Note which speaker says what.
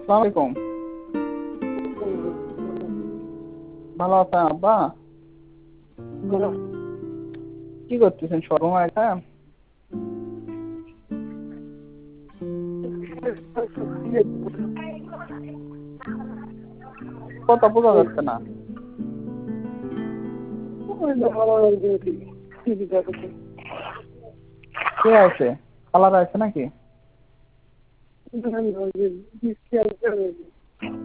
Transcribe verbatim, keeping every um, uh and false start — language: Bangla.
Speaker 1: আসসালামু আলাইকুম। ভালো আছেন আব্বা? কি করতেছেন শোরুমে এটা? কথা বোঝা যাচ্ছে না। কে আছে? খালারা আছে নাকি?